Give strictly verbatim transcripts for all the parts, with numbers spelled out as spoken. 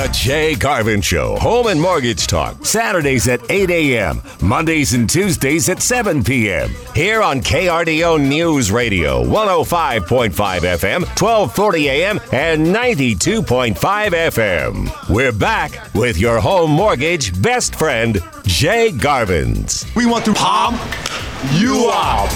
The Jay Garvin Show, Home and Mortgage Talk, Saturdays at eight a.m., Mondays and Tuesdays at seven p.m. Here on K R D O News Radio, one oh five point five F M, twelve forty a.m., and ninety-two point five F M. We're back with your home mortgage best friend, Jay Garvins. We want to palm you out.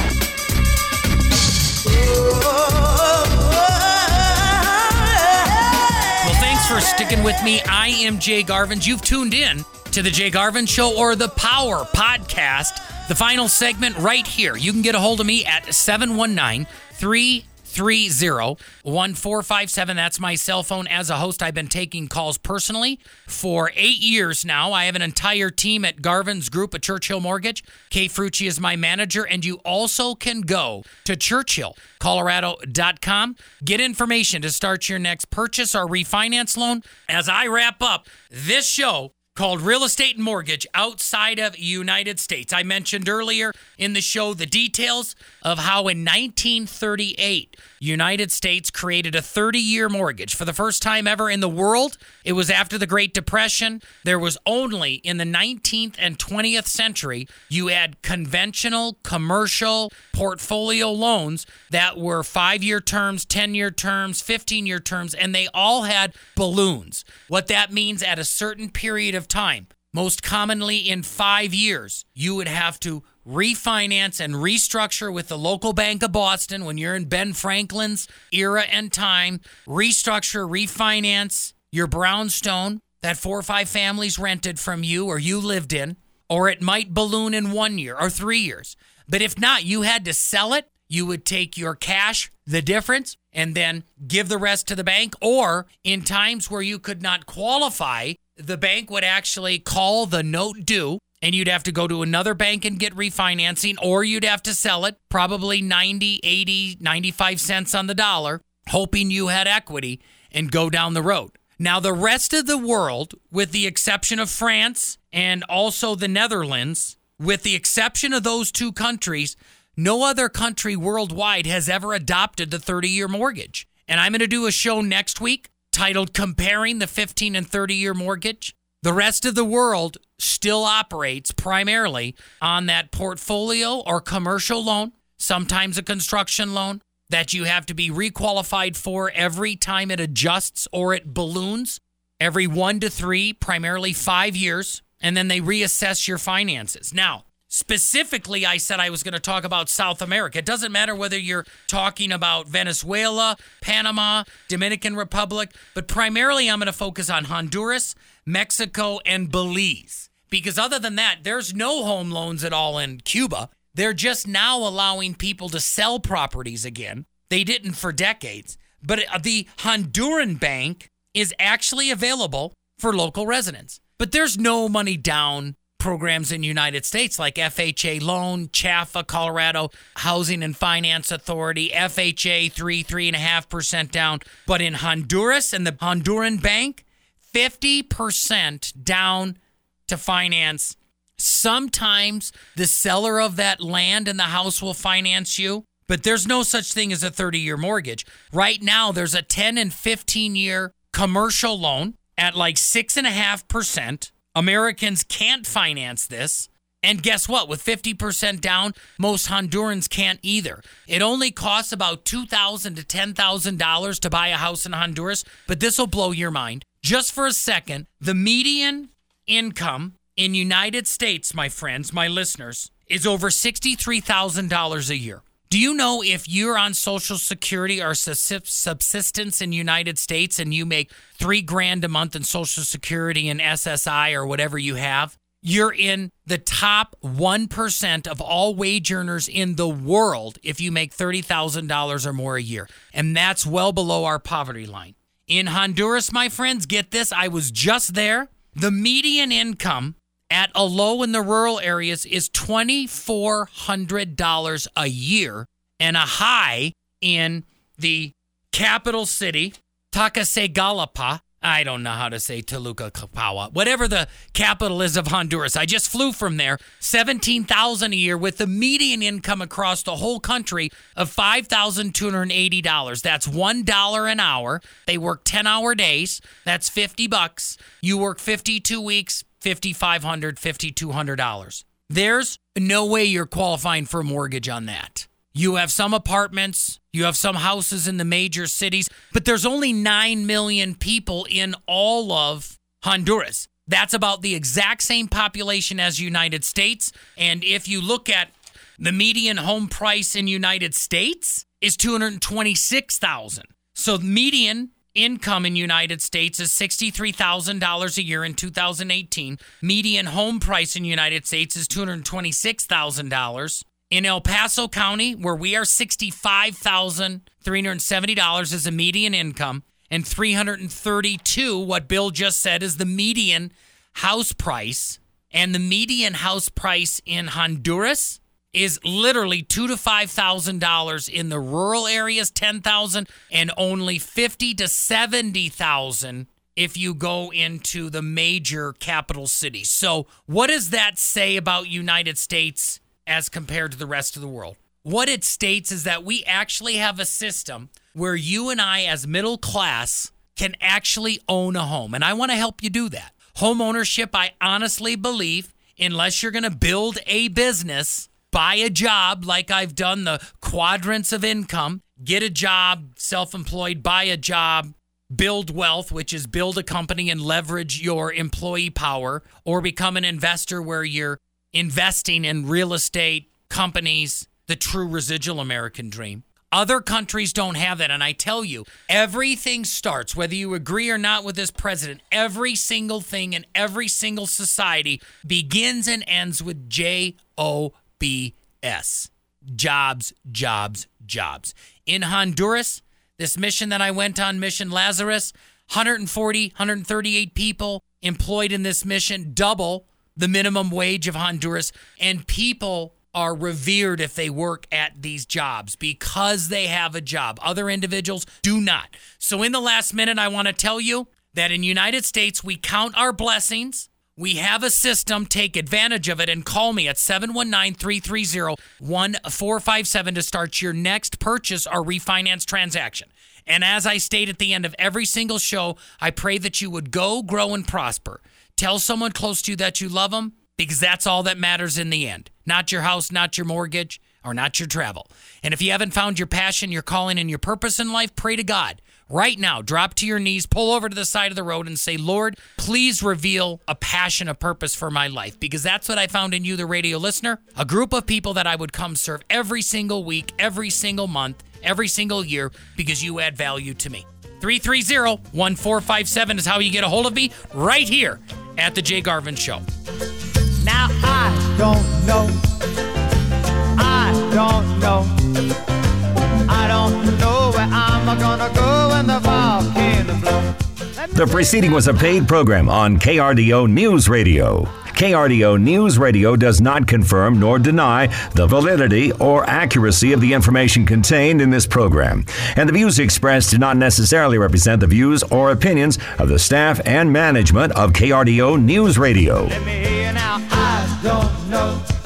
For sticking with me. I am Jay Garvin. You've tuned in to the Jay Garvin Show or the Power Podcast, the final segment right here. You can get a hold of me at seven one nine, three three zero, one four five seven. That's my cell phone. As a host, I've been taking calls personally for eight years now. I have an entire team at Garvin's Group at Churchill Mortgage. Kay Frucci is my manager, and you also can go to churchill colorado dot com. Get information to start your next purchase or refinance loan. As I wrap up this show called Real Estate and Mortgage Outside of United States. I mentioned earlier in the show the details of how in nineteen thirty-eight, United States created a thirty-year mortgage. For the first time ever in the world, it was after the Great Depression. There was only in the nineteenth and twentieth century, you had conventional commercial portfolio loans that were five-year terms, ten-year terms, fifteen-year terms, and they all had balloons. What that means at a certain period of time, most commonly in five years, you would have to refinance and restructure with the local Bank of Boston when you're in Ben Franklin's era and time, restructure, refinance your brownstone that four or five families rented from you or you lived in, or it might balloon in one year or three years. But if not, you had to sell it. You would take your cash, the difference, and then give the rest to the bank. Or in times where you could not qualify, the bank would actually call the note due, and you'd have to go to another bank and get refinancing, or you'd have to sell it, probably ninety, eighty, ninety-five cents on the dollar, hoping you had equity and go down the road. Now, the rest of the world, with the exception of France and also the Netherlands, with the exception of those two countries, no other country worldwide has ever adopted the thirty-year mortgage. And I'm going to do a show next week titled Comparing the fifteen and thirty-year mortgage. The rest of the world still operates primarily on that portfolio or commercial loan, sometimes a construction loan, that you have to be requalified for every time it adjusts or it balloons, every one to three, primarily five years, and then they reassess your finances. Now, specifically, I said I was going to talk about South America. It doesn't matter whether you're talking about Venezuela, Panama, Dominican Republic, but primarily I'm going to focus on Honduras, Mexico, and Belize. Because other than that, there's no home loans at all in Cuba. They're just now allowing people to sell properties again. They didn't for decades. But the Honduran bank is actually available for local residents. But there's no money down programs in the United States like F H A Loan, C H A F A, Colorado Housing and Finance Authority, F H A three, three and a half percent down. But in Honduras and the Honduran bank, fifty percent down to finance. Sometimes the seller of that land and the house will finance you, but there's no such thing as a thirty-year mortgage. Right now, there's a ten and fifteen-year commercial loan at like six point five percent. Americans can't finance this. And guess what? With fifty percent down, most Hondurans can't either. It only costs about two thousand dollars to ten thousand dollars to buy a house in Honduras, but this will blow your mind. Just for a second, the median income in United States, my friends, my listeners, is over sixty-three thousand dollars a year. Do you know if you're on Social Security or subsistence in United States and you make three grand a month in Social Security and S S I or whatever you have, you're in the top one percent of all wage earners in the world if you make thirty thousand dollars or more a year. And that's well below our poverty line. In Honduras, my friends, get this, I was just there. The median income at a low in the rural areas is two thousand four hundred dollars a year, and a high in the capital city, Tegucigalpa, I don't know how to say Tegucigalpa, whatever the capital is of Honduras. I just flew from there, seventeen thousand dollars a year with the median income across the whole country of five thousand two hundred eighty dollars. That's one dollar an hour. They work ten-hour days. That's fifty bucks. You work fifty-two weeks, five thousand five hundred dollars, five thousand two hundred dollars. There's no way you're qualifying for a mortgage on that. You have some apartments, you have some houses in the major cities, but there's only nine million people in all of Honduras. That's about the exact same population as United States. And if you look at the median home price in United States is two hundred twenty-six thousand dollars. So median income in United States is sixty-three thousand dollars a year in two thousand eighteen. Median home price in United States is two hundred twenty-six thousand dollars. In El Paso County, where we are, sixty-five thousand three hundred seventy dollars is a median income, and three hundred thirty-two dollars, what Bill just said, is the median house price. And the median house price in Honduras is literally two thousand to five thousand dollars. In the rural areas, ten thousand dollars, and only fifty thousand to seventy thousand dollars if you go into the major capital cities. So what does that say about United States as compared to the rest of the world? What it states is that we actually have a system where you and I as middle class can actually own a home. And I want to help you do that. Home ownership, I honestly believe, unless you're going to build a business, buy a job like I've done the quadrants of income, get a job, self-employed, buy a job, build wealth, which is build a company and leverage your employee power, or become an investor where you're investing in real estate companies, the true residual American dream. Other countries don't have that. And I tell you, everything starts, whether you agree or not with this president, every single thing in every single society begins and ends with J O B S. Jobs, jobs, jobs. In Honduras, this mission that I went on, Mission Lazarus, one hundred forty, one hundred thirty-eight people employed in this mission, double the minimum wage of Honduras, and people are revered if they work at these jobs because they have a job. Other individuals do not. So in the last minute, I want to tell you that in United States, we count our blessings. We have a system. Take advantage of it and call me at seven one nine, three three zero, one four five seven to start your next purchase or refinance transaction. And as I state at the end of every single show, I pray that you would go, grow, and prosper. Tell someone close to you that you love them, because that's all that matters in the end. Not your house, not your mortgage, or not your travel. And if you haven't found your passion, your calling, and your purpose in life, pray to God. Right now, drop to your knees, pull over to the side of the road, and say, Lord, please reveal a passion, a purpose for my life, because that's what I found in you, the radio listener. A group of people that I would come serve every single week, every single month, every single year, because you add value to me. three three zero, one four five seven is how you get a hold of me right here at The Jay Garvin Show. Now I don't know, I don't know, I don't know where I'm gonna go when the volcano blows. The preceding was a paid program on K R D O News Radio. K R D O News Radio does not confirm nor deny the validity or accuracy of the information contained in this program, and the views expressed do not necessarily represent the views or opinions of the staff and management of K R D O News Radio. Let me hear you now, I don't know.